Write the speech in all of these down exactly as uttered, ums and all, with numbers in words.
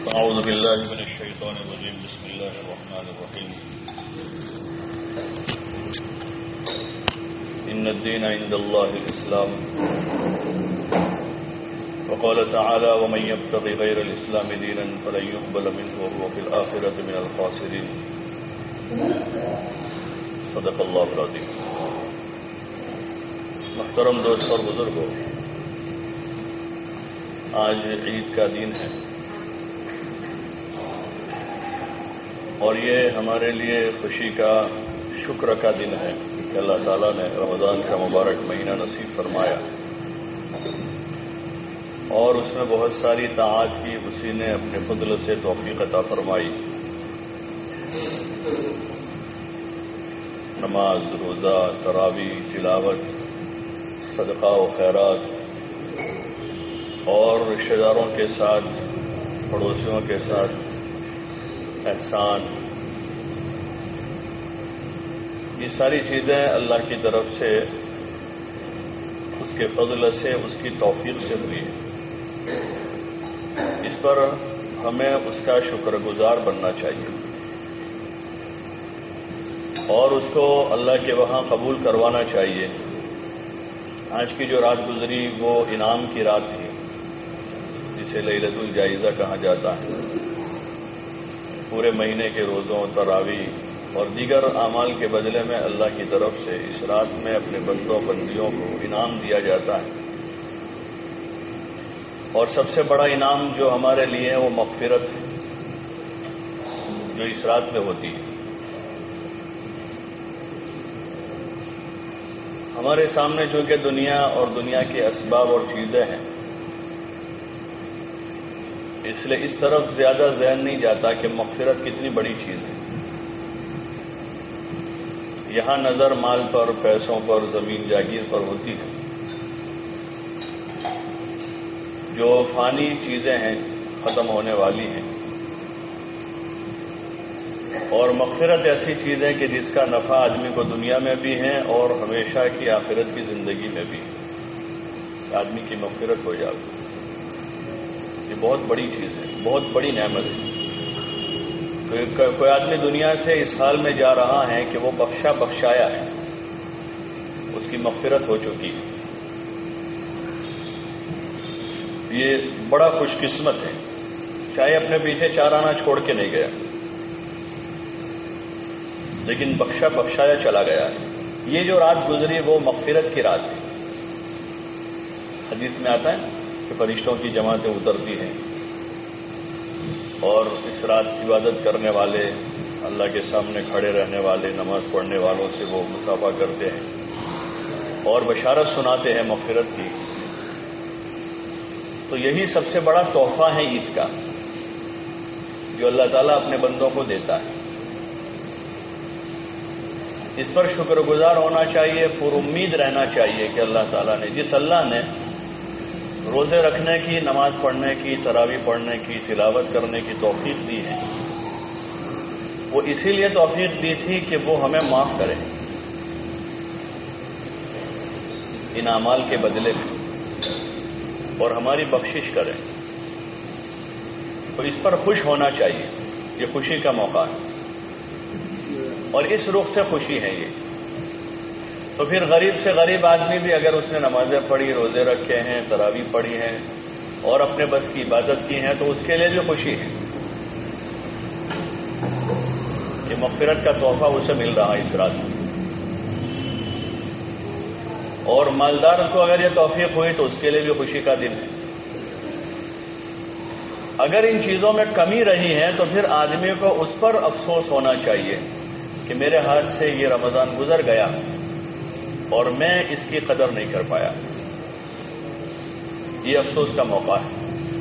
أعوذ بالله من الشيطان الرجيم. بسم الله الرحمن الرحيم. إن الدين عند الله الإسلام. وقال تعالى: ومن يبتغي غير الإسلام دينا فلن يقبل منه وهو في الآخرة من الخاسرين. صدق اللہ العظیم. محترم دوست اور بزرگوں، آج عید کا دن ہے اور یہ ہمارے لیے خوشی کا، شکر کا دن ہے کہ اللہ تعالیٰ نے رمضان کا مبارک مہینہ نصیب فرمایا اور اس میں بہت ساری طاعات کی اسی نے اپنے فضل سے توفیق عطا فرمائی. نماز، روزہ، تراویح، تلاوت، صدقہ و خیرات اور رشتہ داروں کے ساتھ، پڑوسیوں کے ساتھ احسان، یہ ساری چیزیں اللہ کی طرف سے، اس کے فضل سے، اس کی توفیق سے ہوئی ہے. اس پر ہمیں اس کا شکر گزار بننا چاہیے اور اس کو اللہ کے وہاں قبول کروانا چاہیے. آج کی جو رات گزری وہ انعام کی رات تھی، جسے لیلۃ الجائزہ کہا جاتا ہے. پورے مہینے کے روزوں، تراویح اور دیگر اعمال کے بدلے میں اللہ کی طرف سے اس رات میں اپنے بندوں بندیوں کو انعام دیا جاتا ہے. اور سب سے بڑا انعام جو ہمارے لیے ہے وہ مغفرت ہے، جو اس رات میں ہوتی ہے. ہمارے سامنے چونکہ دنیا اور دنیا کے اسباب اور چیزیں ہیں، اس لیے اس طرف زیادہ ذہن نہیں جاتا کہ مغفرت کتنی بڑی چیز ہے. یہاں نظر مال پر، پیسوں پر، زمین جاگیر پر ہوتی ہے. جو فانی چیزیں ہیں ختم ہونے والی ہیں، اور مغفرت ایسی چیز ہے کہ جس کا نفع آدمی کو دنیا میں بھی ہے اور ہمیشہ کی آخرت کی زندگی میں بھی آدمی کی مغفرت ہو جاتی ہے. یہ بہت بڑی چیز ہے، بہت بڑی نعمت ہے. کوئی آدمی دنیا سے اس حال میں جا رہا ہے کہ وہ بخشا بخشایا ہے، اس کی مغفرت ہو چکی ہے. یہ بڑا خوش قسمت ہے، چاہے اپنے پیچھے چار آنا چھوڑ کے نہیں گیا، لیکن بخشا بخشایا چلا گیا ہے. یہ جو رات گزری وہ مغفرت کی رات ہے. حدیث میں آتا ہے کہ فرشتوں کی جماعتیں اترتی ہیں اور اس رات عبادت کرنے والے، اللہ کے سامنے کھڑے رہنے والے، نماز پڑھنے والوں سے وہ مصافحہ کرتے ہیں اور بشارت سناتے ہیں مغفرت کی. تو یہی سب سے بڑا تحفہ ہے عید کا، جو اللہ تعالیٰ اپنے بندوں کو دیتا ہے. اس پر شکر گزار ہونا چاہیے، پر امید رہنا چاہیے کہ اللہ تعالیٰ نے، جس اللہ نے روزے رکھنے کی، نماز پڑھنے کی، تراویح پڑھنے کی، تلاوت کرنے کی توفیق دی ہے، وہ اسی لیے توفیق دی تھی کہ وہ ہمیں معاف کرے ان اعمال کے بدلے میں اور ہماری بخشش کرے. تو اس پر خوش ہونا چاہیے. یہ خوشی کا موقع ہے اور اس رخ سے خوشی ہے یہ. تو پھر غریب سے غریب آدمی بھی اگر اس نے نمازیں پڑھی، روزے رکھے ہیں، تراویح پڑھی ہیں اور اپنے بس کی عبادت کی ہیں تو اس کے لیے بھی خوشی ہے کہ مغفرت کا تحفہ اسے مل رہا ہے اس رات میں. اور مالدار کو اگر یہ توفیق ہوئی تو اس کے لیے بھی خوشی کا دن ہے. اگر ان چیزوں میں کمی رہی ہے تو پھر آدمی کو اس پر افسوس ہونا چاہیے کہ میرے ہاتھ سے یہ رمضان گزر گیا اور میں اس کی قدر نہیں کر پایا. یہ افسوس کا موقع ہے.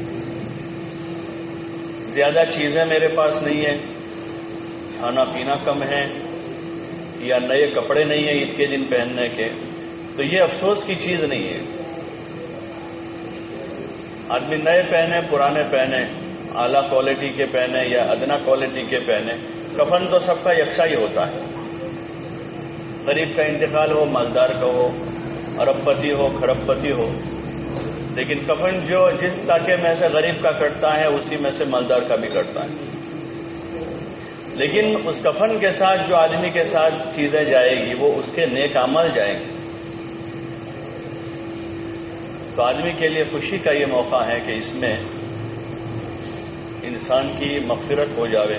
زیادہ چیزیں میرے پاس نہیں ہیں، کھانا پینا کم ہے، یا نئے کپڑے نہیں ہیں عید کے دن پہننے کے، تو یہ افسوس کی چیز نہیں ہے. آدمی نئے پہنے، پرانے پہنے، اعلیٰ کوالٹی کے پہنے یا ادنا کوالٹی کے پہنے، کفن تو سب کا یکساں ہی ہوتا ہے. غریب کا انتقال ہو، مالدار کا ہو، ارب پتی ہو، کھرب پتی ہو، لیکن کفن جو جس طاقے میں سے غریب کا کٹتا ہے اسی میں سے مالدار کا بھی کٹتا ہے. لیکن اس کفن کے ساتھ جو آدمی کے ساتھ چیزیں جائے گی وہ اس کے نیک اعمال جائیں گے. تو آدمی کے لیے خوشی کا یہ موقع ہے کہ اس میں انسان کی مغفرت ہو جاوے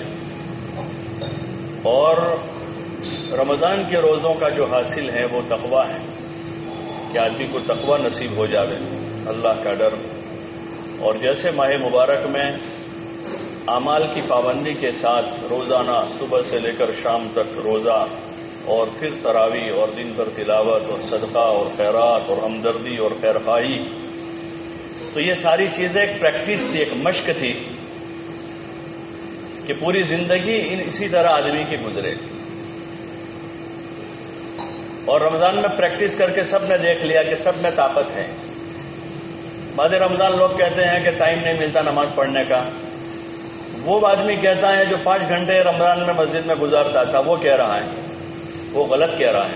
اور رمضان کے روزوں کا جو حاصل ہے وہ تقویٰ ہے کہ آدمی کو تقویٰ نصیب ہو جاوے، اللہ کا ڈر. اور جیسے ماہ مبارک میں اعمال کی پابندی کے ساتھ روزانہ صبح سے لے کر شام تک روزہ اور پھر تراویح اور دن بھر تلاوت اور صدقہ اور خیرات اور ہمدردی اور خیرخواہی، تو یہ ساری چیزیں ایک پریکٹس تھی، ایک مشق تھی کہ پوری زندگی اسی طرح آدمی کی گزرے. اور رمضان میں پریکٹس کر کے سب نے دیکھ لیا کہ سب میں طاقت ہے. بعد رمضان لوگ کہتے ہیں کہ ٹائم نہیں ملتا نماز پڑھنے کا. وہ آدمی کہتا ہے جو پانچ گھنٹے رمضان میں مسجد میں گزارتا تھا وہ کہہ رہا ہے، وہ غلط کہہ رہا ہے،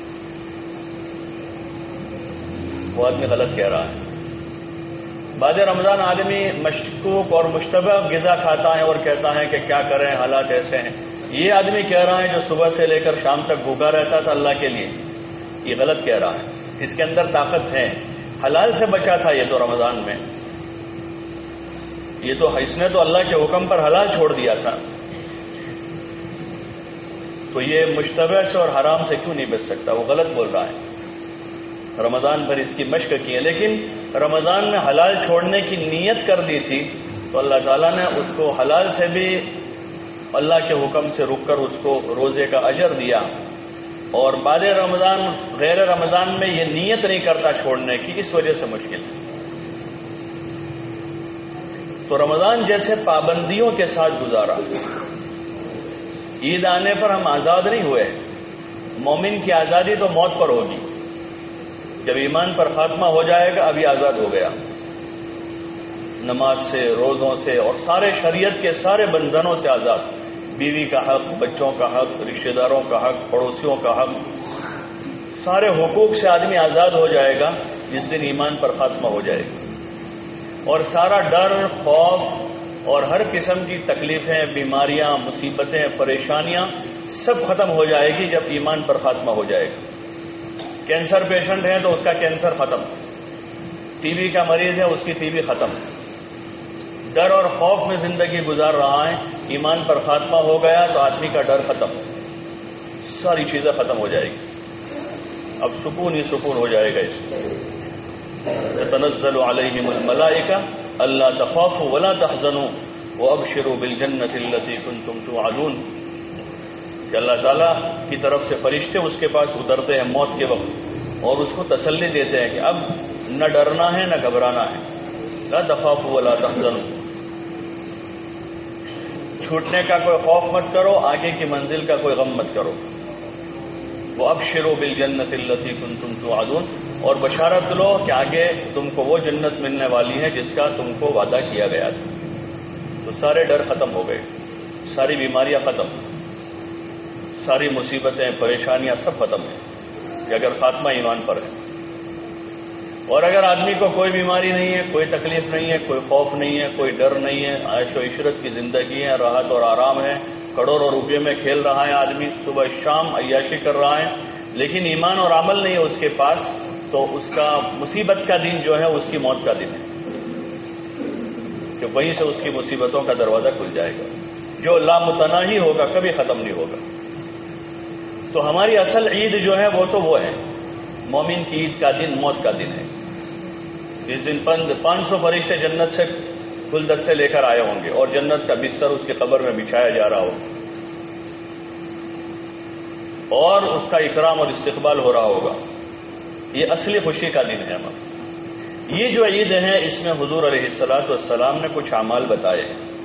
وہ آدمی غلط کہہ رہا ہے. بعد رمضان آدمی مشکوک اور مشتبہ غذا کھاتا ہے اور کہتا ہے کہ کیا کریں حالات ایسے ہیں. یہ آدمی کہہ رہا ہے جو صبح سے لے کر شام تک بھوکا رہتا تھا اللہ کے لیے، یہ غلط کہہ رہا ہے. اس کے اندر طاقت ہے، حلال سے بچا تھا یہ تو رمضان میں، یہ تو اس نے تو اللہ کے حکم پر حلال چھوڑ دیا تھا. تو یہ مشتبہ سے اور حرام سے کیوں نہیں بچ سکتا؟ وہ غلط بول رہا ہے. رمضان پر اس کی مشق کی ہے، لیکن رمضان میں حلال چھوڑنے کی نیت کر دی تھی تو اللہ تعالیٰ نے اس کو حلال سے بھی اللہ کے حکم سے رک کر اس کو روزے کا اجر دیا. اور بعد رمضان غیر رمضان میں یہ نیت نہیں کرتا چھوڑنے کی، اس وجہ سے مشکل ہے. تو رمضان جیسے پابندیوں کے ساتھ گزارا، عید آنے پر ہم آزاد نہیں ہوئے. مومن کی آزادی تو موت پر ہوگی، جب ایمان پر خاتمہ ہو جائے گا ابھی آزاد ہو گیا. نماز سے، روزوں سے اور سارے شریعت کے سارے بندھنوں سے آزاد. بیوی کا حق، بچوں کا حق، رشتہ داروں کا حق، پڑوسیوں کا حق، سارے حقوق سے آدمی آزاد ہو جائے گا جس دن ایمان پر خاتمہ ہو جائے گا. اور سارا ڈر، خوف اور ہر قسم کی تکلیفیں، بیماریاں، مصیبتیں، پریشانیاں سب ختم ہو جائے گی جب ایمان پر خاتمہ ہو جائے گا. کینسر پیشنٹ ہے تو اس کا کینسر ختم، ٹی بی کا مریض ہے اس کی ٹی بی ختم. ڈر اور خوف میں زندگی گزار رہا ہے، ایمان پر خاتمہ ہو گیا تو آدمی کا ڈر ختم، ساری چیزیں ختم ہو جائے گی. اب سکون ہی سکون ہو جائے گا. اس تنزل علیہم الملائکہ اللہ تخافوا ولا تحزنوا وابشروا بالجنۃ التي کنتم توعدون. کہ اللہ تعالیٰ کی طرف سے فرشتے اس کے پاس اترتے ہیں موت کے وقت اور اس کو تسلی دیتے ہیں کہ اب نہ ڈرنا ہے نہ گھبرانا ہے. لا تخافوا ولا تحزنوا، چھوٹنے کا کوئی خوف مت کرو، آگے کی منزل کا کوئی غم مت کرو. وابشروا بالجنۃ التي کنتم توعدون، اور بشارت لو کہ آگے تم کو وہ جنت ملنے والی ہے جس کا تم کو وعدہ کیا گیا تھا. تو سارے ڈر ختم ہو گئے، ساری بیماریاں ختم، ساری مصیبتیں، پریشانیاں سب ختم ہیں کہ اگر خاتمہ ایمان پر ہے. اور اگر آدمی کو کوئی بیماری نہیں ہے، کوئی تکلیف نہیں ہے، کوئی خوف نہیں ہے، کوئی ڈر نہیں ہے، عیش و عشرت کی زندگی ہے، راحت اور آرام ہے، کروڑوں روپے میں کھیل رہا ہے آدمی، صبح شام عیاشی کر رہا ہے، لیکن ایمان اور عمل نہیں ہے اس کے پاس، تو اس کا مصیبت کا دن جو ہے اس کی موت کا دن ہے کہ وہیں سے اس کی مصیبتوں کا دروازہ کھل جائے گا. جو لامتناہی ہوگا کبھی ختم نہیں ہوگا. تو ہماری اصل عید جو ہے وہ تو وہ ہے، مومن کی عید کا دن موت کا دن ہے. اس دن پانچ سو فرشتے جنت سے گلدستے لے کر آئے ہوں گے اور جنت کا بستر اس کی قبر میں بچھایا جا رہا ہوگا اور اس کا اکرام اور استقبال ہو رہا ہوگا. یہ اصلی خوشی کا دن ہے. ہمارا یہ جو عید ہے اس میں حضور علیہ الصلوۃ والسلام نے کچھ اعمال بتائے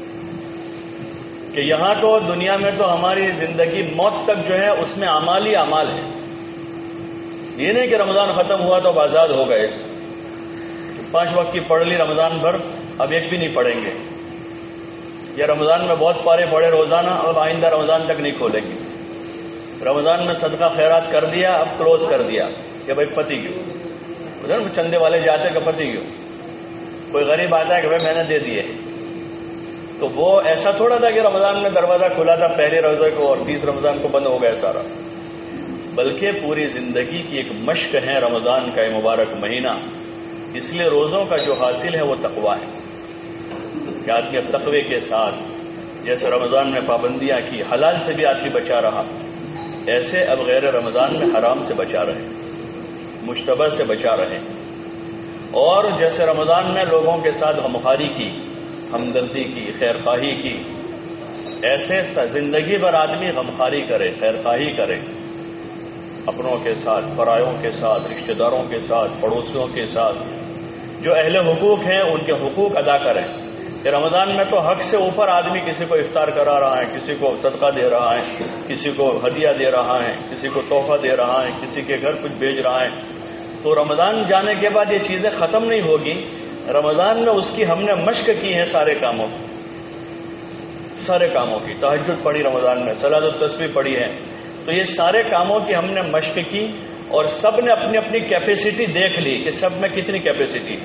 کہ یہاں تو دنیا میں تو ہماری زندگی موت تک جو ہے اس میں اعمال ہی اعمال ہے. یہ نہیں کہ رمضان ختم ہوا تو اب آزاد ہو گئے، پانچ وقت کی پڑھ لی رمضان بھر اب ایک بھی نہیں پڑھیں گے، یا رمضان میں بہت پارے پڑھے روزانہ اب آئندہ رمضان تک نہیں کھولیں گے. رمضان میں صدقہ خیرات کر دیا اب کلوز کر دیا کہ بھائی پتی کیوں ادھر چندے والے جاتے کہ پتی کیوں. کوئی غریب آتا ہے کہ بھائی میں نے دے دیے، تو وہ ایسا تھوڑا تھا کہ رمضان میں دروازہ کھلا تھا پہلے روزے کو اور تیس رمضان کو بند ہو گیا سارا، بلکہ پوری زندگی کی ایک مشق ہے رمضان کا یہ مبارک مہینہ. اس لیے روزوں کا جو حاصل ہے وہ تقویٰ ہے کہ آدمی اب تقوی کے ساتھ جیسے رمضان میں پابندیاں کی، حلال سے بھی آدمی بچا رہا، ایسے اب غیر رمضان میں حرام سے بچا رہے، مشتبہ سے بچا رہے. اور جیسے رمضان میں لوگوں کے ساتھ غمخواری کی، ہمدردی کی، خیرخواہی کی، ایسے زندگی بھر آدمی غمخواری کرے، خیرخواہی کرے، اپنوں کے ساتھ، پرایوں کے ساتھ، رشتہ داروں کے ساتھ، پڑوسیوں کے ساتھ، جو اہل حقوق ہیں ان کے حقوق ادا کریں. کہ رمضان میں تو حق سے اوپر آدمی کسی کو افطار کرا رہا ہے، کسی کو صدقہ دے رہا ہے، کسی کو ہدیہ دے رہا ہے، کسی کو تحفہ دے رہا ہے، کسی کے گھر کچھ بھیج رہا ہے. تو رمضان جانے کے بعد یہ چیزیں ختم نہیں ہوگی. رمضان میں اس کی ہم نے مشق کی ہے سارے کاموں کی، سارے کاموں کی. تہجد پڑھی رمضان میں، صلاۃ التسبیح پڑھی ہے. تو یہ سارے کاموں کی ہم نے مشق کی اور سب نے اپنی اپنی کیپیسٹی دیکھ لی کہ سب میں کتنی کیپیسٹی،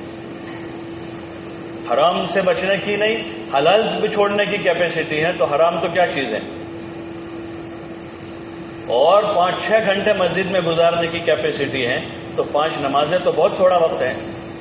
حرام سے بچنے کی نہیں، حلال سے بھی چھوڑنے کی کیپیسٹی ہے. تو حرام تو کیا چیز ہے، اور پانچ چھ گھنٹے مسجد میں گزارنے کی کیپیسٹی ہے. تو پانچ نمازیں تو بہت تھوڑا وقت ہے.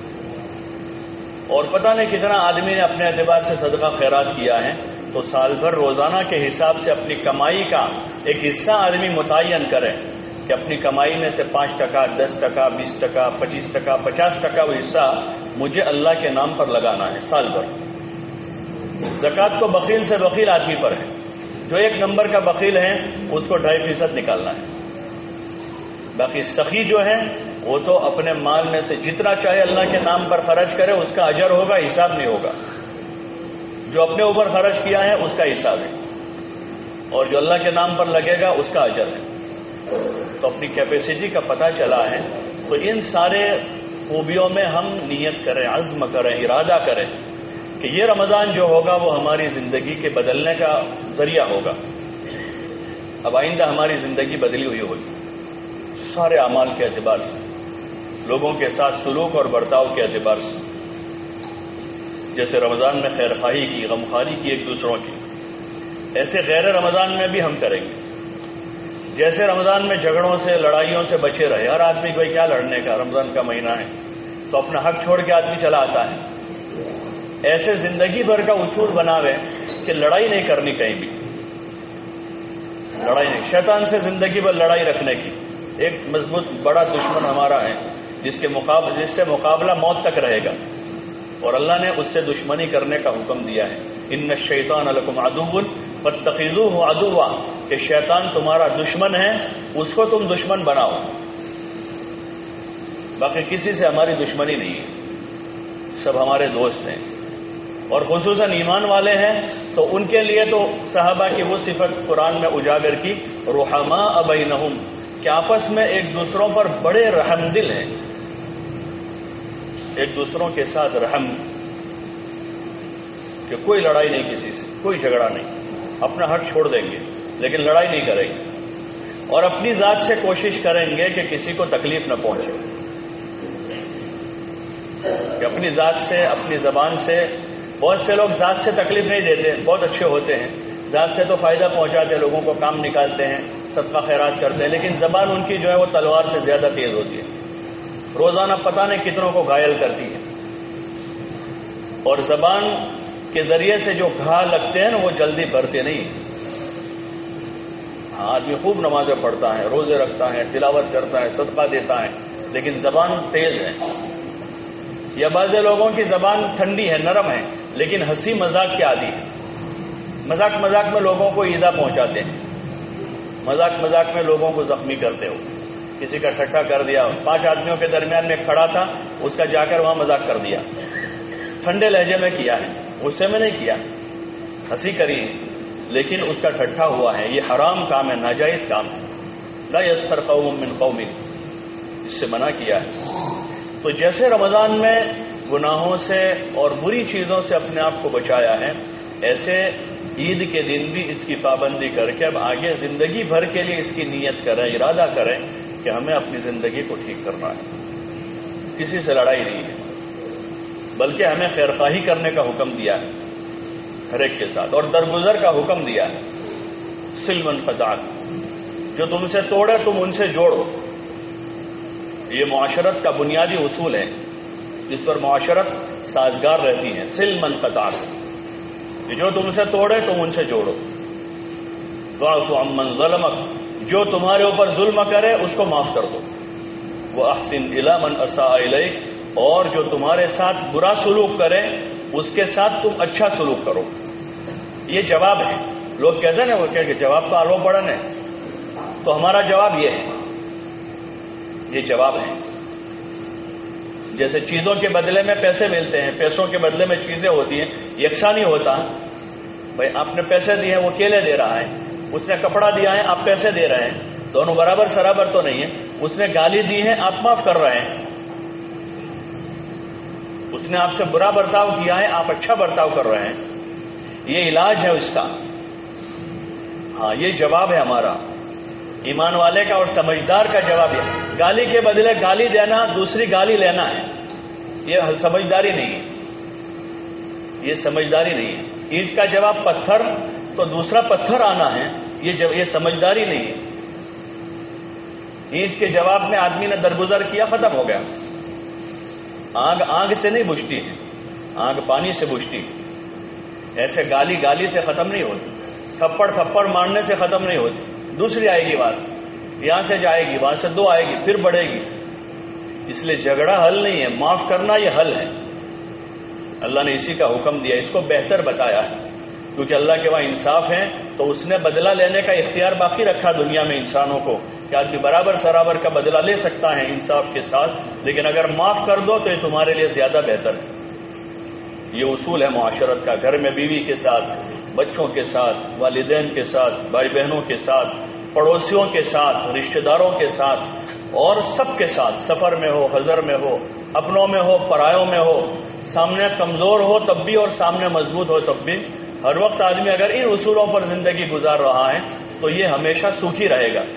اور پتہ نہیں کتنا آدمی نے اپنے اعتبار سے صدقہ خیرات کیا ہے. تو سال بھر روزانہ کے حساب سے اپنی کمائی کا ایک حصہ آدمی متعین کرے کہ اپنی کمائی میں سے پانچ ٹکا، دس ٹکا، بیس ٹکا، پچیس ٹکا، پچاس ٹکا وہ حصہ مجھے اللہ کے نام پر لگانا ہے سال بھر. زکوٰۃ کو بخیل سے بخیل آدمی پر ہے، جو ایک نمبر کا بخیل ہے اس کو ڈھائی فیصد نکالنا ہے. باقی سخی جو ہے وہ تو اپنے مال میں سے جتنا چاہے اللہ کے نام پر خرچ کرے، اس کا اجر ہوگا، حساب نہیں ہوگا. جو اپنے اوپر خرچ کیا ہے اس کا حساب ہے، اور جو اللہ کے نام پر لگے گا اس کا اجر ہے. تو اپنی کیپیسٹی کا پتہ چلا ہے. تو ان سارے خوبیوں میں ہم نیت کریں، عزم کریں، ارادہ کریں کہ یہ رمضان جو ہوگا وہ ہماری زندگی کے بدلنے کا ذریعہ ہوگا. اب آئندہ ہماری زندگی بدلی ہوئی ہوگی سارے اعمال کے اعتبار سے، لوگوں کے ساتھ سلوک اور برتاؤ کے اعتبار سے. جیسے رمضان میں خیرخواہی کی، غمخواری کی ایک دوسروں کی، ایسے غیر رمضان میں بھی ہم کریں گے. جیسے رمضان میں جھگڑوں سے، لڑائیوں سے بچے رہے، ہر آدمی کو کیا لڑنے کا، رمضان کا مہینہ ہے تو اپنا حق چھوڑ کے آدمی چلا آتا ہے. ایسے زندگی بھر کا اصول بناوے کہ لڑائی نہیں کرنی کہیں بھی، لڑائی نہیں. شیطان سے زندگی بھر لڑائی رکھنے کی. ایک مضبوط بڑا دشمن ہمارا ہے جس کے مقابلہ جس سے مقابلہ موت تک رہے گا، اور اللہ نے اس سے دشمنی کرنے کا حکم دیا ہے. ان الشیطان لکم عدو فاتخذوہ عدوا، کہ شیطان تمہارا دشمن ہے، اس کو تم دشمن بناؤ. باقی کسی سے ہماری دشمنی نہیں ہے، سب ہمارے دوست ہیں. اور خصوصاً ایمان والے ہیں تو ان کے لیے تو صحابہ کی وہ صفت قرآن میں اجاگر کی، رحماء بینہم، کہ آپس میں ایک دوسروں پر بڑے رحم دل ہیں، ایک دوسروں کے ساتھ رحم، کہ کوئی لڑائی نہیں کسی سے، کوئی جھگڑا نہیں، اپنا حق چھوڑ دیں گے لیکن لڑائی نہیں کریں گے. اور اپنی ذات سے کوشش کریں گے کہ کسی کو تکلیف نہ پہنچے، کہ اپنی ذات سے، اپنی زبان سے. بہت سے لوگ ذات سے تکلیف نہیں دیتے، بہت اچھے ہوتے ہیں، ذات سے تو فائدہ پہنچاتے ہیں، لوگوں کو کام نکالتے ہیں، صدقہ خیرات کرتے ہیں، لیکن زبان ان کی جو ہے وہ تلوار سے زیادہ تیز ہوتی ہے، روزانہ پتہ نہیں کتنوں کو گھائل کرتی ہے. اور زبان کے ذریعے سے جو گھا لگتے ہیں نا وہ جلدی بھرتے نہیں. ہاں آدمی خوب نمازیں پڑھتا ہے، روزے رکھتا ہے، تلاوت کرتا ہے، صدقہ دیتا ہے، لیکن زبان تیز ہے. یا بعض لوگوں کی زبان ٹھنڈی ہے، نرم ہے، لیکن ہنسی مذاق کے عادی ہے، مذاق مذاق میں لوگوں کو ایذا پہنچاتے ہیں، مذاق مذاق میں لوگوں کو زخمی کرتے ہو. کسی کا ٹھٹھا کر دیا، پانچ آدمیوں کے درمیان میں کھڑا تھا، اس کا جا کر وہاں مذاق کر دیا، ٹھنڈے لہجے میں کیا ہے، غصے میں نہیں کیا، ہنسی کری، لیکن اس کا ٹھٹھا ہوا ہے. یہ حرام کام ہے، ناجائز کام ہے. لا یسخر قوم من قوم، اس سے منع کیا ہے. تو جیسے رمضان میں گناہوں سے اور بری چیزوں سے اپنے آپ کو بچایا ہے، ایسے عید کے دن بھی اس کی پابندی کر کے اب آگے زندگی بھر کے لیے اس کی نیت کریں، ارادہ کریں کہ ہمیں اپنی زندگی کو ٹھیک کرنا ہے. کسی سے لڑائی نہیں ہے، بلکہ ہمیں خیرخواہی کرنے کا حکم دیا ہے ہر ایک کے ساتھ، اور درگزر کا حکم دیا ہے۔ صل من قطعک، جو تم سے توڑے تم ان سے جوڑو۔ یہ معاشرت کا بنیادی اصول ہے جس پر معاشرت سازگار رہتی ہے۔ صل من قطعک، جو تم سے توڑے تم ان سے جوڑو۔ واعف عمن ظلمک، جو تمہارے اوپر ظلم کرے اس کو معاف کر دو۔ واحسن الی من اساء الیک، اور جو تمہارے ساتھ برا سلوک کرے اس کے ساتھ تم اچھا سلوک کرو۔ یہ جواب ہے۔ لوگ کہتے ہیں نا وہ کہ جواب تو آلو پڑن ہے، تو ہمارا جواب یہ ہے، یہ جواب ہے۔ جیسے چیزوں کے بدلے میں پیسے ملتے ہیں، پیسوں کے بدلے میں چیزیں ہوتی ہیں، یکساں نہیں ہوتا۔ بھائی آپ نے پیسے دیے ہیں، وہ کیلے دے رہا ہے، اس نے کپڑا دیا ہے، آپ پیسے دے رہے ہیں، دونوں برابر سرابر تو نہیں ہے۔ اس نے گالی دی ہے، آپ معاف کر رہے ہیں۔ اس نے آپ سے برا برتاؤ کیا ہے، آپ اچھا برتاؤ کر رہے ہیں۔ یہ علاج ہے اس کا۔ ہاں، یہ جواب ہے ہمارا، ایمان والے کا اور سمجھدار کا جواب ہے۔ گالی کے بدلے گالی دینا، دوسری گالی لینا ہے، یہ سمجھداری نہیں ہے، یہ سمجھداری نہیں ہے۔ اینٹ کا جواب پتھر تو دوسرا پتھر آنا ہے، یہ یہ سمجھداری نہیں ہے۔ اینٹ کے جواب میں آدمی نے درگزر کیا، ختم ہو گیا۔ آگ آگ سے نہیں بجھتی ہے، آگ پانی سے بجھتی ہے۔ ایسے گالی گالی سے ختم نہیں ہوتی، تھپڑ تھپڑ مارنے سے ختم نہیں ہوتی، دوسری آئے گی بات، یہاں سے جائے گی، وہاں سے دو آئے گی، پھر بڑھے گی۔ اس لیے جھگڑا حل نہیں ہے، معاف کرنا یہ حل ہے۔ اللہ نے اسی کا حکم دیا، اس کو بہتر بتایا ہے، کیونکہ اللہ کے وہاں انصاف ہے، تو اس نے بدلہ لینے کا اختیار باقی رکھا دنیا میں انسانوں کو کہ آدمی برابر سرابر کا بدلہ لے سکتا ہے انصاف کے ساتھ، لیکن اگر معاف کر دو تو یہ تمہارے لیے زیادہ بہتر ہے۔ یہ اصول ہے معاشرت کا، گھر میں بیوی کے ساتھ، بچوں کے ساتھ، والدین کے ساتھ، بھائی بہنوں کے ساتھ، پڑوسیوں کے ساتھ، رشتہ داروں کے ساتھ، اور سب کے ساتھ، سفر میں ہو، حضر میں ہو، اپنوں میں ہو، پرایوں میں ہو، سامنے کمزور ہو تب بھی اور سامنے مضبوط ہو تب بھی، ہر وقت آدمی اگر ان اصولوں پر زندگی گزار رہا ہے تو یہ ہمیشہ سکھی رہے گا۔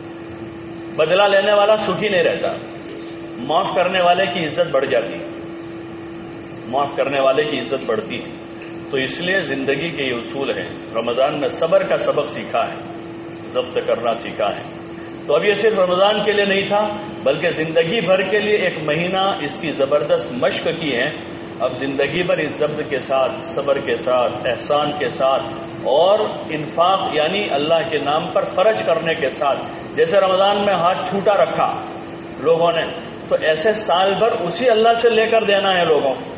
بدلہ لینے والا سکھی نہیں رہتا، معاف کرنے والے کی عزت بڑھ جاتی ہے، معاف کرنے والے کی عزت بڑھتی ہے۔ تو اس لیے زندگی کے یہ اصول ہیں۔ رمضان میں صبر کا سبق سیکھا ہے، ضبط کرنا سیکھا ہے۔ تو اب یہ صرف رمضان کے لیے نہیں تھا، بلکہ زندگی بھر کے لیے ایک مہینہ اس کی زبردست مشق کی ہے۔ اب زندگی بھر اس ضبط کے ساتھ، صبر کے ساتھ، احسان کے ساتھ، اور انفاق یعنی اللہ کے نام پر خرچ کرنے کے ساتھ، جیسے رمضان میں ہاتھ چھوٹا رکھا لوگوں نے، تو ایسے سال بھر اسی اللہ سے لے کر دینا ہے لوگوں کو۔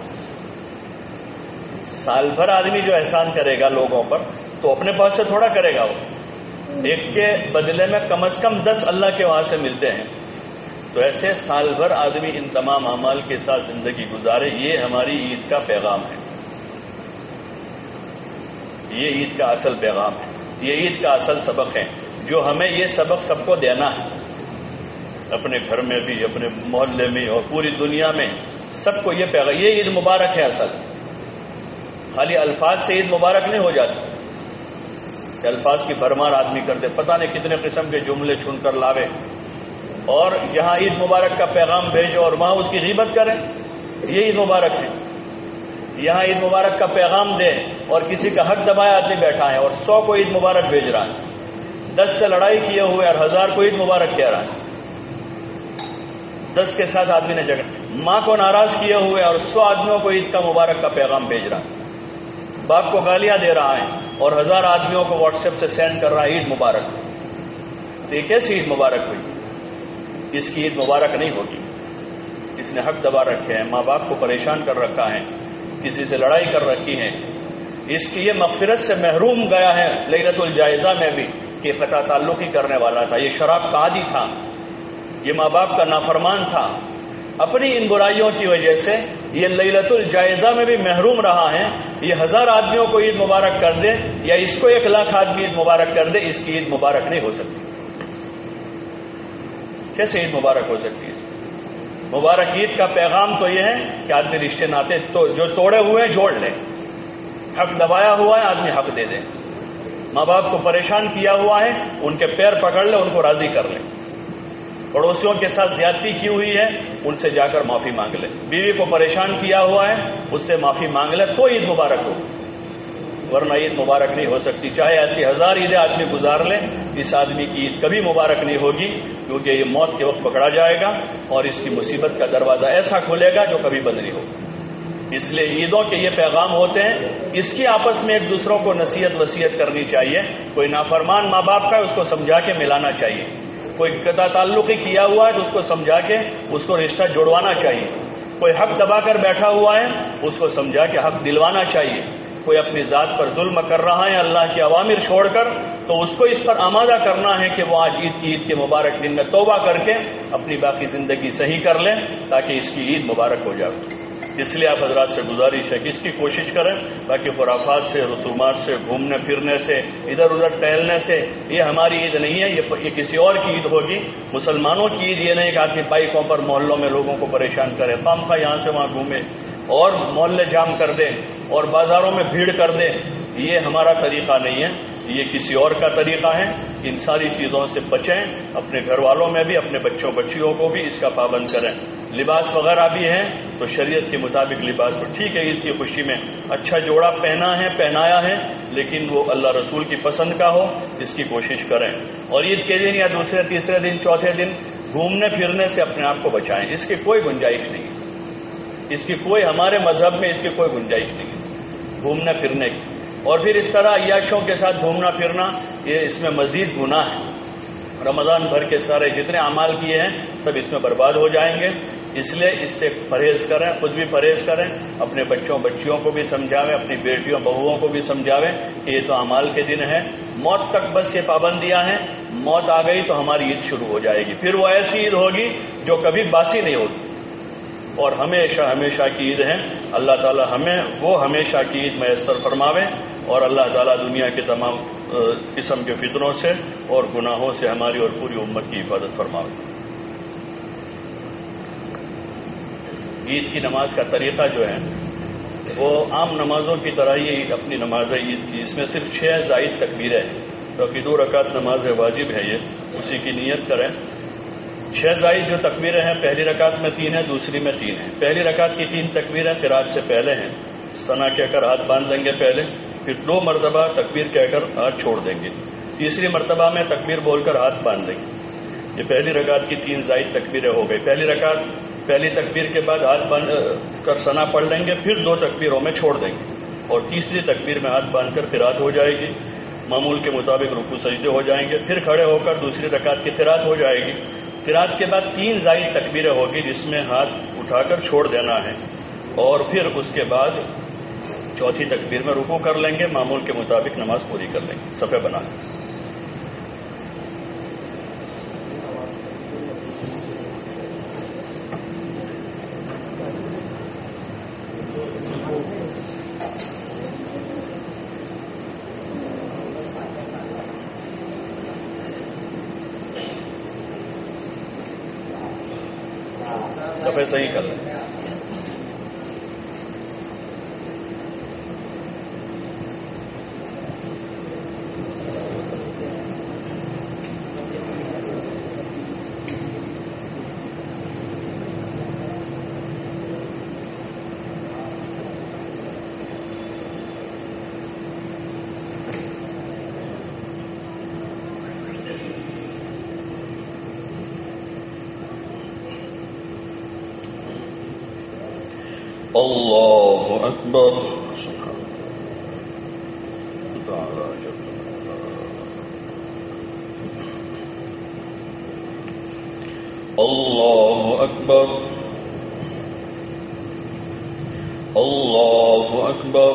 سال بھر آدمی جو احسان کرے گا لوگوں پر تو اپنے پاس سے تھوڑا کرے گا، وہ ایک کے بدلے میں کم از کم دس اللہ کے وہاں سے ملتے ہیں۔ تو ایسے سال بھر آدمی ان تمام اعمال کے ساتھ زندگی گزارے، یہ ہماری عید کا پیغام ہے، یہ عید کا اصل پیغام ہے، یہ عید کا اصل سبق ہے، جو ہمیں یہ سبق سب کو دینا ہے، اپنے گھر میں بھی، اپنے محلے میں اور پوری دنیا میں سب کو یہ پیغام۔ یہ عید مبارک ہے اصل، خالی الفاظ سے عید مبارک نہیں ہو جاتی کہ الفاظ کی بھرمار آدمی کرتے، پتہ نہیں کتنے قسم کے جملے چن کر لاوے اور یہاں عید مبارک کا پیغام بھیجو اور وہاں اس کی غیبت کریں، یہ عید مبارک ہے۔ یہاں عید مبارک کا پیغام دے اور کسی کا حق دبایا آدمی بیٹھا ہے اور سو کو عید مبارک بھیج رہا ہے، دس سے لڑائی کیے ہوئے اور ہزار کو عید مبارک کہہ رہا ہے، دس کے ساتھ آدمی نے جگہ ماں کو ناراض کیے ہوئے اور سو آدمیوں کو عید کا مبارک کا پیغام بھیج رہا ہے، باپ کو گالیاں دے رہا ہے اور ہزار آدمیوں کو واٹس ایپ سے سینڈ کر رہا ہے عید مبارک۔ تو یہ کیسی عید مبارک ہوئی؟ اس کی عید مبارک نہیں ہوگی۔ اس نے حق دبا رکھے ہیں، ماں باپ کو پریشان کر رکھا ہے، کسی سے لڑائی کر رکھی ہے، اس کی یہ مغفرت سے محروم گیا ہے لیلۃ الجائزہ میں بھی کہ قطع تعلق ہی کرنے والا تھا، یہ شراب کا عادی تھا، یہ ماں باپ کا نافرمان تھا، اپنی ان برائیوں کی وجہ سے یہ لیلۃ الجائزہ میں بھی محروم رہا ہے۔ یہ ہزار آدمیوں کو عید مبارک کر دے یا اس کو ایک لاکھ آدمی عید مبارک کر دے، اس کی عید مبارک نہیں ہو سکتی۔ کیسے عید مبارک ہو سکتی ہے؟ مبارک عید کا پیغام تو یہ ہے کہ آدمی رشتے ناتے تو جو توڑے ہوئے ہیں جوڑ لے، حق دبایا ہوا ہے آدمی حق دے دے، ماں باپ کو پریشان کیا ہوا ہے ان کے پیر پکڑ لے، ان کو راضی کر لے۔ پڑوسیوں کے ساتھ زیادتی کی ہوئی ہے ان سے جا کر معافی مانگ لے، بیوی کو پریشان کیا ہوا ہے اس سے معافی مانگ لے تو عید مبارک ہو، ورنہ عید مبارک نہیں ہو سکتی۔ چاہے ایسی ہزار عیدیں آدمی گزار لے، اس آدمی کی عید کبھی مبارک نہیں ہوگی، کیونکہ یہ موت کے وقت پکڑا جائے گا اور اس کی مصیبت کا دروازہ ایسا کھلے گا جو کبھی بند نہیں ہوگا۔ اس لیے عیدوں کے یہ پیغام ہوتے ہیں، اس کی آپس میں ایک دوسروں کو نصیحت وصیت کرنی چاہیے۔ کوئی نافرمان ماں باپ کا ہے اس کو سمجھا کے ملانا چاہیے، کوئی قطع تعلقی کیا ہوا ہے تو اس کو سمجھا کے اس کو رشتہ جڑوانا چاہیے، کوئی حق دبا کر بیٹھا ہوا ہے اس کو سمجھا کے حق دلوانا چاہیے، کوئی اپنی ذات پر ظلم کر رہا ہے اللہ کے اوامر چھوڑ کر تو اس کو اس پر آمادہ کرنا ہے کہ وہ آج عید کی عید کے مبارک دن میں توبہ کر کے اپنی باقی زندگی صحیح کر لیں تاکہ اس کی عید مبارک ہو جائے۔ اس لیے آپ حضرات سے گزارش ہے کہ اس کی کوشش کریں، باقی خرافات سے، رسومات سے، گھومنے پھرنے سے، ادھر ادھر ٹہلنے سے یہ ہماری عید نہیں ہے، یہ کسی اور کی عید ہوگی۔ مسلمانوں کی عید یہ نہیں کہ آدمی بائکوں پر محلوں میں لوگوں کو پریشان کرے، خام خواہ یہاں سے وہاں گھومے اور محلے جام کر دے اور بازاروں میں بھیڑ کر دے، یہ ہمارا طریقہ نہیں ہے، یہ کسی اور کا طریقہ ہے۔ ان ساری چیزوں سے بچیں، اپنے گھر والوں میں بھی، اپنے بچوں بچیوں کو بھی اس کا پابند کریں۔ لباس وغیرہ بھی ہیں تو شریعت کے مطابق لباس ہو، ٹھیک ہے عید کی خوشی میں اچھا جوڑا پہنا ہے پہنایا ہے لیکن وہ اللہ رسول کی پسند کا ہو، اس کی کوشش کریں۔ اور عید کے دن یا دوسرے تیسرے دن چوتھے دن گھومنے پھرنے سے اپنے آپ کو بچائیں، اس کی کوئی گنجائش نہیں ہے، اس کی کوئی ہمارے مذہب میں اس کی کوئی گنجائش نہیں ہے گھومنے پھرنے کی۔ اور پھر اس طرح عیاشوں کے ساتھ گھومنا پھرنا یہ اس میں مزید گناہ ہے۔ رمضان بھر کے سارے جتنے اعمال کیے ہیں سب اس میں برباد ہو جائیں گے، اس لیے اس سے پرہیز کریں، خود بھی پرہیز کریں، اپنے بچوں بچیوں کو بھی سمجھاویں، اپنی بیٹیوں بہوؤں کو بھی سمجھاویں کہ یہ تو اعمال کے دن ہے، موت تک بس یہ پابندیاں ہیں، موت آ گئی تو ہماری عید شروع ہو جائے گی، پھر وہ ایسی عید ہوگی جو کبھی باسی نہیں ہوگی اور ہمیشہ ہمیشہ کی عید ہے۔ اللہ تعالی ہمیں وہ ہمیشہ کی عید میسر فرماوے اور اللہ تعالی دنیا کے تمام قسم کے فتنوں سے اور گناہوں سے ہماری اور پوری امت کی حفاظت فرماوے۔ عید کی نماز کا طریقہ جو ہے وہ عام نمازوں کی طرح ہی عید اپنی نماز عید کی، اس میں صرف چھ زائد تکبیریں ہیں، کیونکہ دو رکعت نماز واجب ہے، یہ اسی کی نیت کریں۔ چھ زائد جو تکبیریں ہیں پہلی رکعت میں تین ہیں، دوسری میں تین ہیں۔ پہلی رکعت کی تین تکبیریں قرات سے پہلے ہیں، ثنا کہہ کر ہاتھ باندھ دیں گے پہلے، پھر دو مرتبہ تکبیر کہہ کر ہاتھ چھوڑ دیں گے، تیسری مرتبہ میں تکبیر بول کر ہاتھ باندھ دیں گے۔ یہ پہلی رکعت کی تین زائد تکبیریں ہو گئی۔ پہلی رکعت پہلی تکبیر کے بعد ہاتھ باندھ کر ثنا پڑھ لیں گے، پھر دو تکبیروں میں چھوڑ دیں گے اور تیسری تکبیر میں ہاتھ باندھ کر قرات ہو جائے گی، معمول کے مطابق رکوع سجدے ہو جائیں گے، پھر کھڑے ہو کر دوسری رکعت کی قرات ہو جائے گی۔ قرات کے بعد تین زائد تکبیریں ہوگی جس میں ہاتھ اٹھا کر چھوڑ دینا ہے اور پھر اس کے بعد چوتھی تکبیر میں رکوع کر لیں گے، معمول کے مطابق نماز پوری کر لیں گے۔ صفحہ بنا لیں۔ صفحہ صحیح کر لیں۔ اللہ اکبر اللہ اکبر اللہ اکبر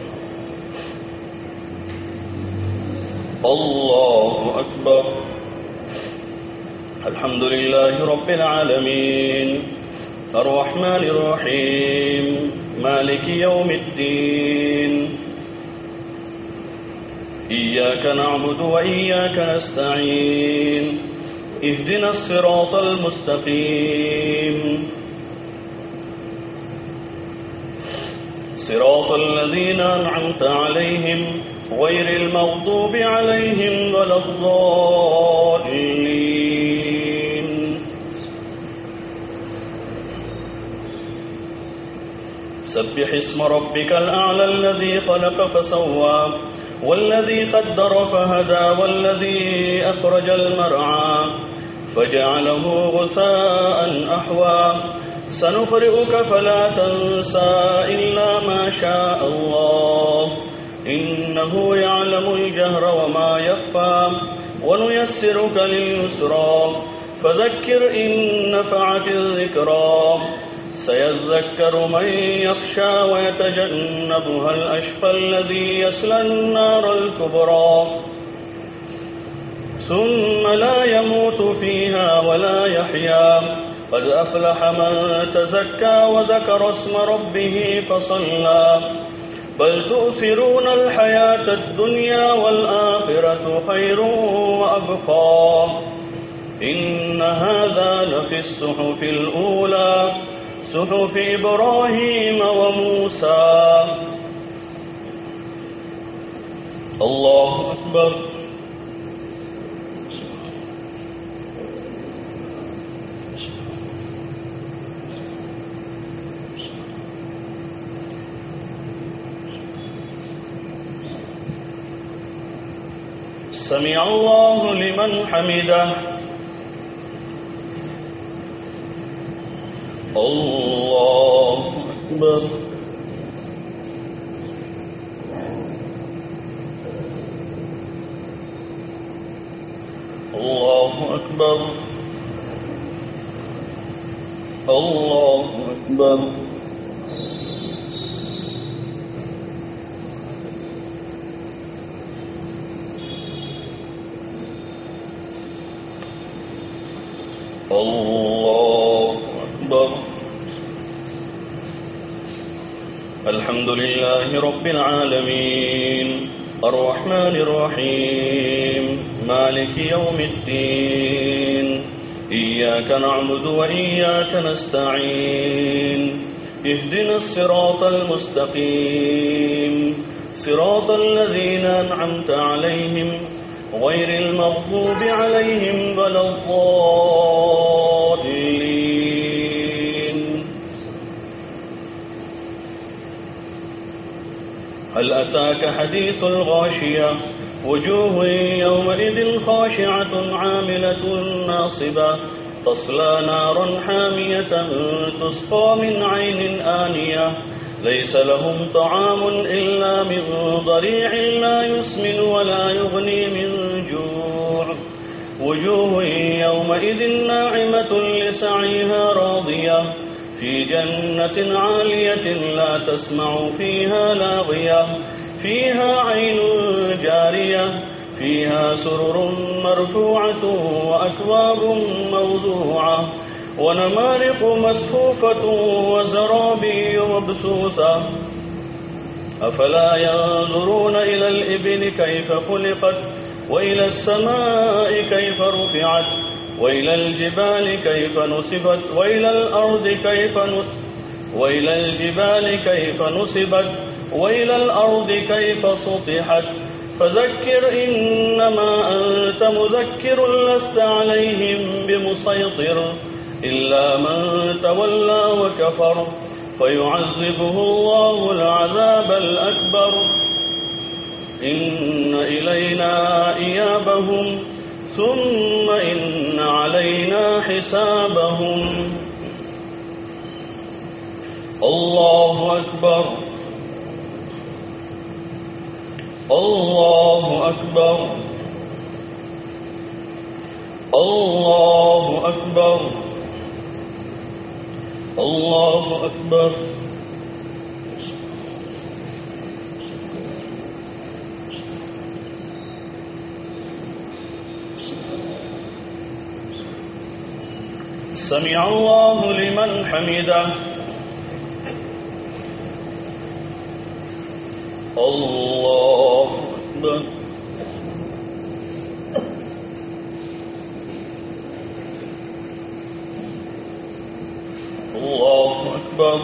اللہ اکبر الحمد للہ رب العالمین الرحمن الرحیم مالک یوم الدین إياك نعبد وإياك نستعين اهدنا الصراط المستقيم صراط الذين أنعمت عليهم غير المغضوب عليهم ولا الضالين سبح اسم ربك الأعلى الذي خلق فسوى والذي قدر فهدى والذي أخرج المرعى فجعله غثاء أحوى سنقرئك فلا تنسى إلا ما شاء الله إنه يعلم الجهر وما يخفى ونيسرك لليسرى فذكر إن نفعت الذكرى سيذكر من يخشى ويتجنبها الأشقى الذي يصلى النار الكبرى ثم لا يموت فيها ولا يحيا قد أفلح من تزكى وذكر اسم ربه فصلى بل تؤثرون الحياة الدنيا والآخرة خير وأبقى إن هذا لفي الصحف الأولى صحف إبراهيم وموسى. الله أكبر. سمع الله لمن حمده. الله أكبر. الله أكبر. الله أكبر. الله أكبر. الحمد لله رب العالمين الرحمن الرحيم مالك يوم الدين إياك نعبد وإياك نستعين اهدنا الصراط المستقيم صراط الذين أنعمت عليهم غير المغضوب عليهم ولا الضالين. هل أتاك حديث الغاشية وجوه يومئذ خاشعة عاملة ناصبة تصلى نارا حامية تسقى من عين آنية ليس لهم طعام إلا من ضريع لا يسمن ولا يغني من جوع وجوه يومئذ ناعمة لسعيها راضية في جنة عالية لا تسمع فيها لاغية فيها عين جارية فيها سرر مرفوعة وأكواب موضوعة ونمارق مصفوفة وزرابي مبثوثة أفلا ينظرون إلى الإبل كيف خلقت وإلى السماء كيف رفعت وإلى الجبال كيف نصبت وإلى الأرض كيف نصبت وإلى الجبال كيف نصبت وإلى الأرض كيف سطحت فذكر إنما أنت مذكر لست عليهم بمسيطر إلا من تولى وكفر فيعذبه الله العذاب الأكبر إن إلينا إيابهم ثم إن علينا حسابهم. الله أكبر. الله أكبر. الله أكبر. الله أكبر. سمع الله لمن حمده. الله أكبر. الله أكبر.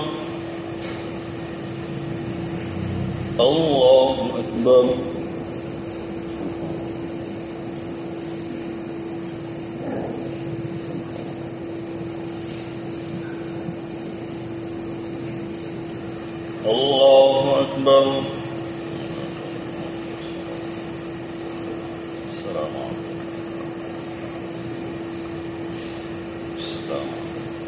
الله أكبر. الله أكبر. السلام عليكم. السلام عليكم.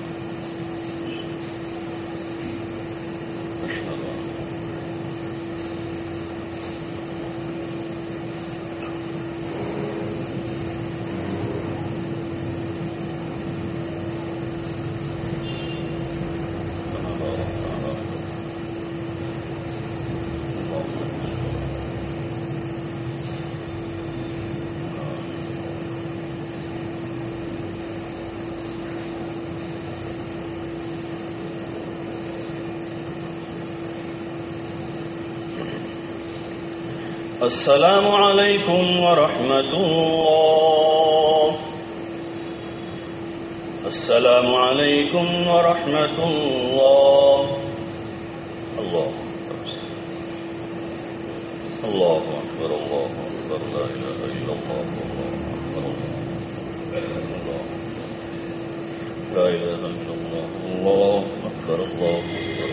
السلام عليكم ورحمة الله. السلام عليكم ورحمة الله. الله الله أكبر. الله أكبر. لا إله إلا الله. الله لا إله إلا الله. الله أكبر. الله أكبر.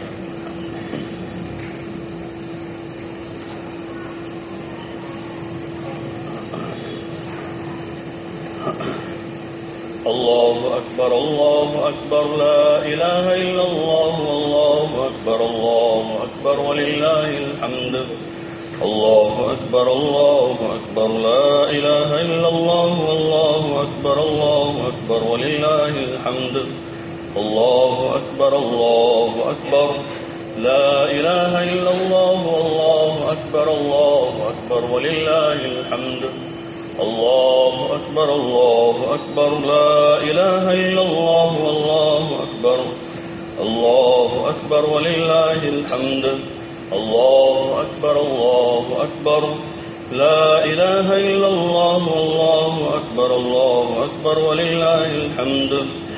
الله أكبر. الله أكبر. لا إله إلا الله. الله أكبر. الله أكبر ولله الحمد. الله أكبر. الله أكبر. لا إله إلا الله. الله أكبر. الله أكبر ولله الحمد. الله أكبر. الله أكبر. لا إله إلا الله. الله أكبر. الله أكبر ولله الحمد. الله أكبر. الله أكبر. لا إله إلا الله. الله أكبر. الله أكبر ولله الحمد. الله أكبر. الله أكبر. لا إله إلا الله. الله أكبر. الله أكبر ولله الحمد.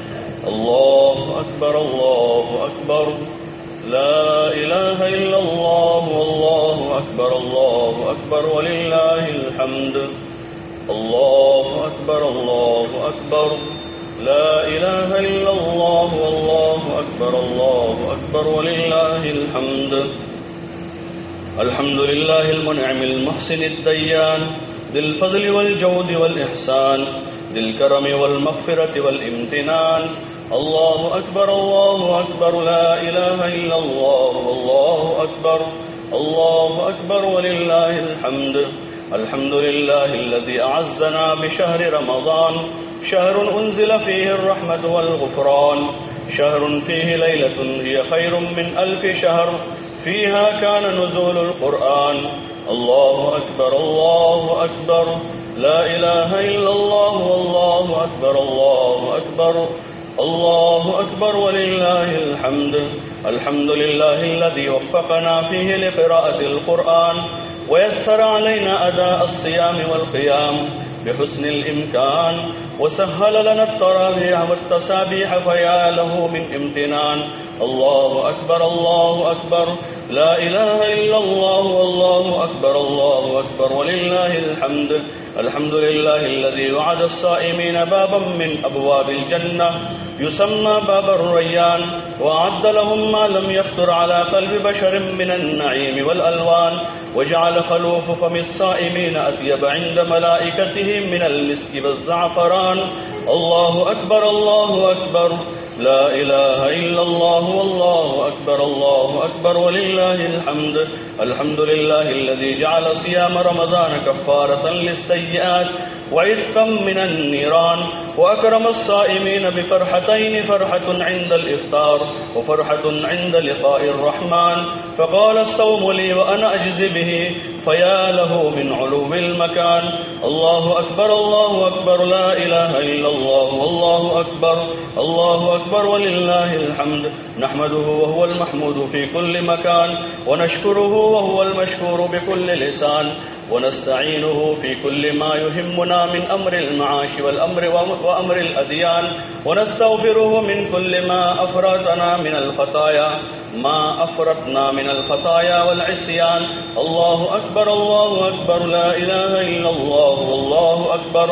الله أكبر. الله أكبر. لا إله إلا الله. الله أكبر. الله أكبر ولله الحمد. الله أكبر. الله أكبر. لا إله إلا الله. والله أكبر. الله أكبر ولله الحمد. الحمد لله المنعم المحسن الديان ذي الفضل والجود والإحسان ذي الكرم والمغفرة والامتنان. الله أكبر. الله أكبر. لا إله إلا الله. والله أكبر. الله أكبر ولله الحمد. الحمد لله الذي أعزنا بشهر رمضان، شهر أنزل فيه الرحمة والغفران، شهر فيه ليلة هي خير من ألف شهر، فيها كان نزول القرآن. الله أكبر. الله أكبر. لا إله إلا الله. والله أكبر. الله أكبر. الله أكبر ولله الحمد. الحمد لله الذي وفقنا فيه لقراءة القرآن ويسر علينا أداء الصيام والقيام بحسن الإمكان، وسهل لنا التراويح والتسابيح فيا له من امتنان. الله أكبر. الله أكبر. لا إله إلا الله. والله أكبر. الله أكبر ولله الحمد. الحمد لله الذي وعد الصائمين بابا من أبواب الجنة يسمى باب الريان، وأعد لهم ما لم يخطر على قلب بشر من النعيم والألوان، وجعل خلوف فم الصائمين أطيب عند ملائكته من المسك والزعفران. الله أكبر. الله أكبر. لا إله إلا الله. والله أكبر. الله أكبر ولله الحمد. الحمد لله الذي جعل صيام رمضان كفارة للسيئات وعتقا من النيران، وأكرم الصائمين بفرحتين، فرحة عند الإفطار وفرحة عند لقاء الرحمن، فقال الصوم لي وأنا أجزي به، فيا له من علو المكان. الله أكبر. الله أكبر. لا إله إلا الله. والله أكبر. الله أكبر ولله الحمد. نحمده وهو المحمود في كل مكان، ونشكره وهو المشكور بكل لسان، ونستعينه في كل ما يهمنا من أمر المعاش والأمر وأمر الأديان، ونستغفره من كل ما أفرطنا من الخطايا ما أفرطنا من الخطايا والعصيان. الله أكبر الله أكبر، لا إله إلا الله، والله أكبر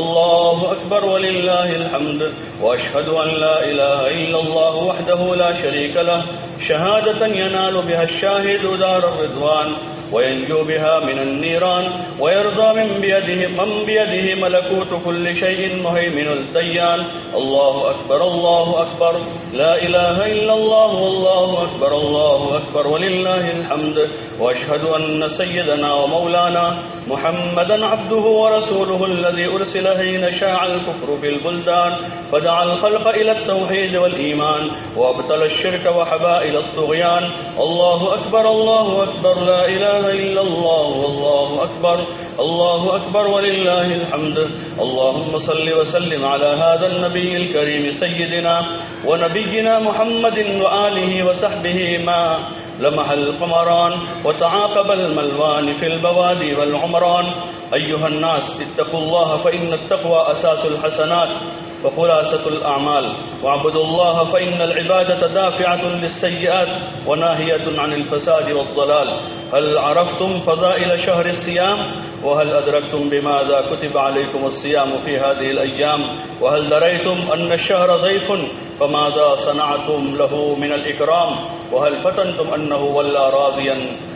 الله أكبر ولله الحمد. وأشهد أن لا إله إلا الله وحده لا شريك له، شهادة ينال بها الشاهد دار الرضوان وينجو بها من النيران، ويرضى من بيده من بيده ملكوت كل شيء مهيمن الديان. الله أكبر الله أكبر، لا إله إلا الله، والله أكبر الله أكبر ولله الحمد. وأشهد أن سيدنا ومولانا محمدا عبده ورسوله الذي أرسل حين شاع الكفر في البلدان، فدعا الخلق إلى التوحيد والإيمان، وابتلى الشرك وحبائل الطغيان. الله أكبر الله أكبر، لا إله إلا الله، والله أكبر الله أكبر ولله الحمد. اللهم صل وسلم على هذا النبي الكريم سيدنا ونبينا محمد وآله وصحبه ما لمح القمران وتعاقب الملوان في البوادي والعمران. أيها الناس اتقوا الله، فإن التقوى أساس الحسنات وخلاصة الأعمال، واعبدوا الله فإن العبادة دافعة للسيئات وناهية عن الفساد والضلال. هل عرفتم فضائل شهر الصيام؟ وهل أدركتم بماذا كتب عليكم الصيام في هذه الأيام؟ وهل دريتم أن الشهر ضيف فماذا صنعتم له من الإكرام؟ وهل فتنتم أنه ولا راضيا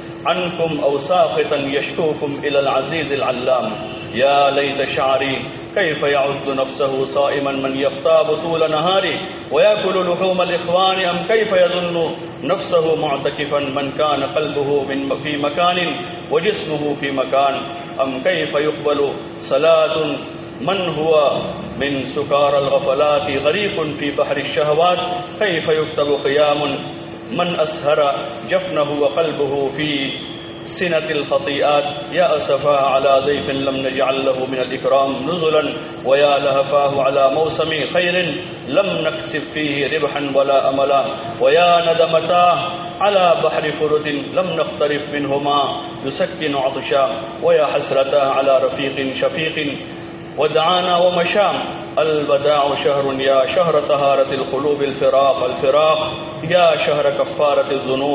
عنكم أو ساخطا يشكوكم إلى العزيز العلام؟ يا ليت شعري كيف يعد نفسه صائما من يغتاب طول نهاره ويأكل لحوم الإخوان، أم كيف يظن نفسه معتكفا من كان قلبه من في مكان وجسمه في مكان؟ أم كيف يقبل صلاة من هو من سكار الغفلات غريق في بحر الشهوات؟ كيف يكتب قيام من أسهر جفنه وقلبه في سنة الخطيئات؟ يا أسفا على ضيف لم نجعل له من الإكرام نزلا، ويا لهفاه على موسم خير لم نكسب فيه ربحا ولا أملا، ويا ندمتاه على بحر فرد لم نقترف منهما يسكن عطشا، ويا حسرتاه على رفيق شفيق ودعانا ومشام. الوداع شهر يا شهر طهارة القلوب، الفراق الفراق يا شهر كفارة الذنوب،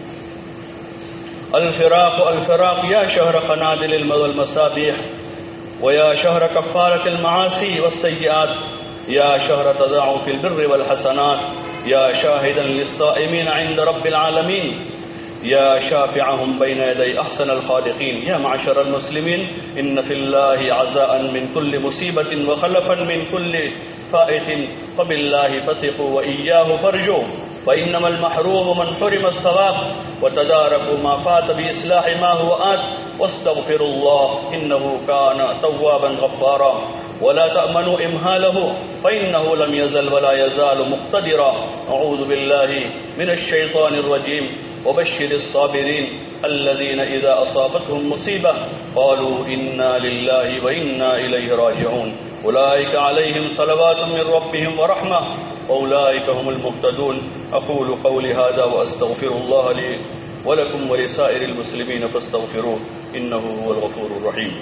الفراق الفراق يا شهر قنادل والمصابيح، ويا شهر كفارة المعاصي والسيئات، يا شهر تضاعف البر والحسنات، يا شاهدا للصائمين عند رب العالمين، يا شافعهم بين يدي أحسن الخالقين. يا معشر المسلمين، إن في الله عزاء من كل مصيبة وخلفا من كل فائت، فبالله فثقوا وإياه فارجوا، فإنما المحروم من حرم الثواب، وتداركوا ما فات بإصلاح ما هو آت، واستغفروا الله إنه كان توابا غفارا، ولا تأمنوا إمهاله فإنه لم يزل ولا يزال مقتدرا. أعوذ بالله من الشيطان الرجيم. وبشر الصابرين الذين إذا أصابتهم مصيبة قالوا إنا لله وإنا إليه راجعون، أولئك عليهم صلوات من ربهم ورحمة وأولئك هم المهتدون. أقول قولي هذا وأستغفر الله لي ولكم ولسائر المسلمين فاستغفروه إنه هو الغفور الرحيم.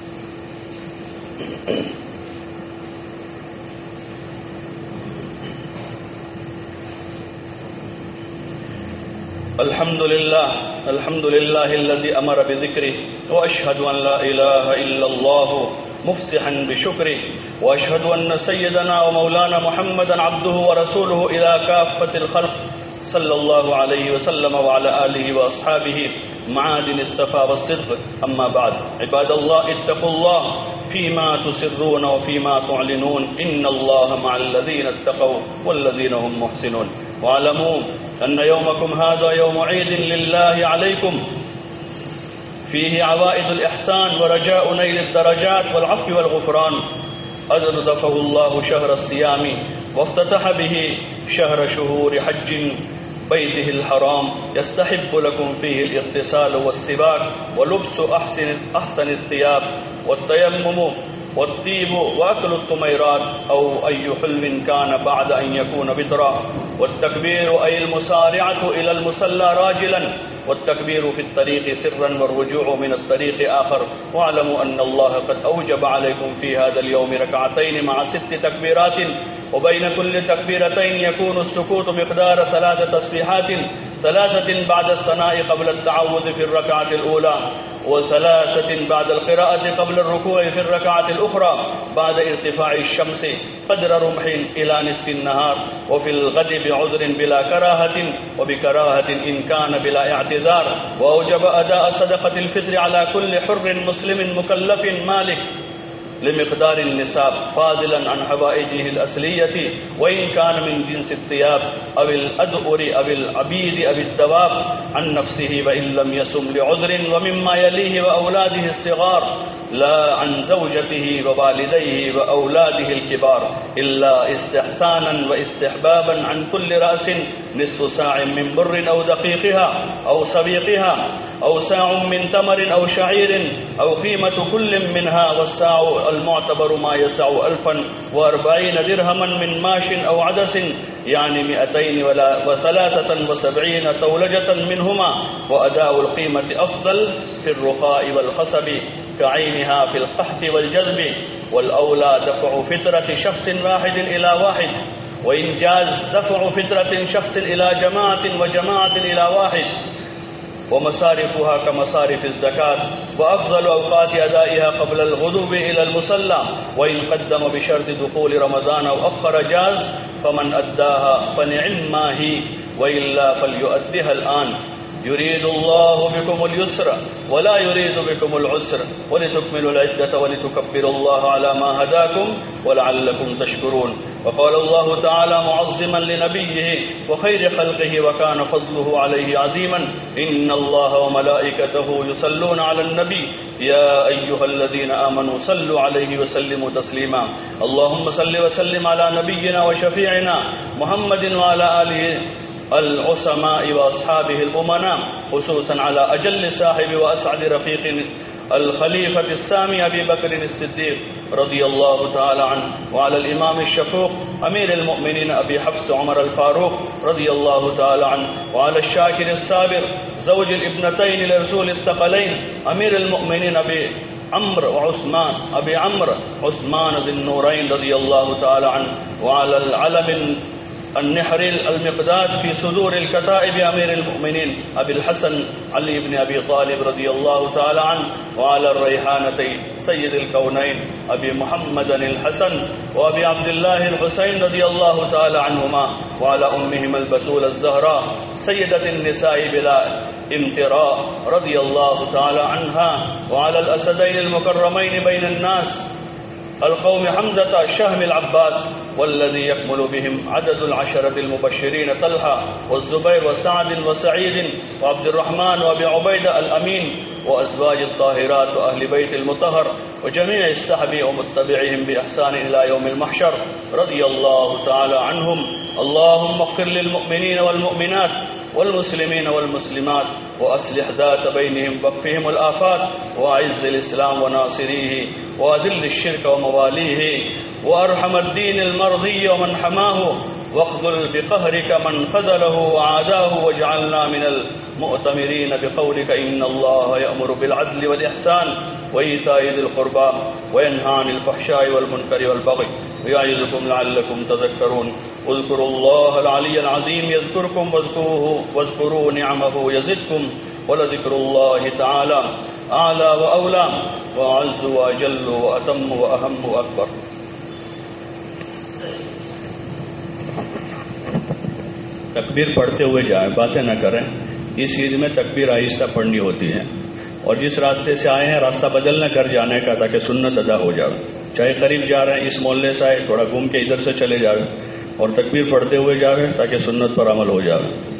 الحمد لله الحمد لله الذي أمر بذكره، وأشهد أن لا إله إلا الله مفسحا بشكره، وأشهد أن سيدنا ومولانا محمدا عبده ورسوله إلى كافة الخلق صلى الله عليه وسلم وعلى آله وأصحابه معادن الصفا والصدق. أما بعد، عباد الله اتقوا الله فيما تسرون وفيما تعلنون، إن الله مع الذين اتقوا والذين هم محسنون. واعلموا أن يومكم هذا يوم عيد لله عليكم، فيه عوائد الإحسان ورجاء نيل الدرجات والعفو والغفران. أردفه الله شهر الصيام وافتتح به شهر شهور حج بيته الحرام، يستحب لكم فيه الاغتسال والسباك ولبس أحسن, أحسن الثياب والتيمم والطيب وأكل الطميرات أو أي حلم كان بعد أن يكون بترا. والتكبير أي المسارعة إلى المصلى راجلا، والتكبير في الطريق سرا والرجوع من الطريق آخر. واعلموا أن الله قد أوجب عليكم في هذا اليوم ركعتين مع ست تكبيرات، وبين كل تكبيرتين يكون السكوت مقدار ثلاث تسبيحات، ثلاثة بعد الثناء قبل التعوذ في الركعة الأولى، وثلاثة بعد القراءة قبل الركوع في الركعة الأخرى بعد ارتفاع الشمس قدر رمح إلى نصف النهار، وفي الغد بعذر بلا كراهة، وبكراهة إن كان بلا اعتذار. وأوجب أداء صدقة الفطر على كل حر مسلم مكلف مالك لمقدار النصاب فاضلا عن حوائجه الأصلية، وإن كان من جنس الثياب أو الأدؤر أو العبيد أو الدواب عن نفسه وإن لم يصم لعذر، ومما يليه وأولاده الصغار لا عن زوجته ووالديه وأولاده الكبار، إلا استحسانا واستحبابا عن كل رأس نصف ساع من بر أو دقيقها أو سبيقها، أو ساع من تمر أو شعير، أو قيمة كل منها، والساع المعتبر ما يسع ألفا وأربعين درهما من ماش أو عدس، يعني مئتين وثلاثة وسبعين تولجة منهما. وأداء القيمة أفضل في الرخاء والخصب كعينها في القحط والجذب، والأولى دفع فترة شخص واحد إلى واحد، وإن جاز دفع فترة شخص إلى جماعة وجماعة إلى واحد، ومصارفها كمصارف الزكاة. وأفضل أوقات أدائها قبل الغدو إلى المصلى، وإن قدم بشرط دخول رمضان أو أخر جاز، فمن أداها فنعم ما هي، وإلا فليؤدها الآن. يريد الله بكم اليسر ولا يريد بكم العسر، ولتكملوا العدة ولتكبروا الله على ما هداكم ولعلكم تشكرون. وقال الله تعالى معظما لنبيه وخير خلقه وكان فضله عليه عظيما: إن الله وملائكته يصلون على النبي يا أيها الذين آمنوا صلوا عليه وسلموا تسليما. اللهم صل وسلم على نبينا وشفيعنا محمد وعلى آله العصماء وأصحابه الأمناء، خصوصا على أجل صاحب وأسعد رفيق الخليفة السامي أبي بكر الصديق رضي الله تعالى عنه، وعلى الإمام الشفوق أمير المؤمنين أبي حفص عمر الفاروق رضي الله تعالى عنه، وعلى الشاكر الصابر زوج الابنتين لرسول الثقلين أمير المؤمنين أبي عمرو وعثمان أبي عمرو عثمان ذي النورين رضي الله تعالى عنه، وعلى العلم النحر المقداد في صدور الكتائب أمير المؤمنين أبي الحسن علي بن أبي طالب رضي الله تعالى عنه، وعلى الريحانتين سيد الكونين أبي محمد الحسن وأبي عبد الله الحسين رضي الله تعالى عنهما، وعلى أمهما البتول الزهراء سيدة النساء بلا امتراء رضي الله تعالى عنها، وعلى الأسدين المكرمين بين الناس القوم حمزة شهم العباس، والذي يكمل بهم عدد العشرة المبشرين طلحة والزبير وسعد وسعيد وعبد الرحمن وأبي عبيدة الأمين، وأزواج الطاهرات وأهل بيت المطهر، وجميع السحب ومتبعهم بإحسان إلى يوم المحشر رضي الله تعالى عنهم. اللهم اغفر للمؤمنين والمؤمنات والمسلمين والمسلمات، وأصلح ذات بينهم واكفهم الآفات، وأعز الإسلام وناصريه، وأذل الشرك ومواليه، وأرحم الدين المرضي ومن حماه، واخذل بقهرك من خذله وعاداه، واجعلنا من المؤتمرين بقولك: إن الله يأمر بالعدل والإحسان وإيتاء ذي القربى وينهى عن الفحشاء والمنكر والبغي ويعظكم لعلكم تذكرون. اذكروا الله العلي العظيم يذكركم، واذكروه واذكروا نعمه يزدكم، ولذكر الله تعالى أعلى وأولى وأعز وأجل وأتم وأهم وأكبر. तकबीर पढ़ते हुए जाएं, बातें न करें। इस चीज़ में तकबीर आहिस्ता पढ़नी होती है, और जिस रास्ते से आए हैं रास्ता बदल न कर जाने का, ताकि सुन्नत अदा हो जाए। चाहे करीब जा रहे हैं, इस मोहल्ले से आए, थोड़ा घूम के इधर से चले जाए और तकबीर पढ़ते हुए जाए, ताकि सुन्नत पर अमल हो जाए।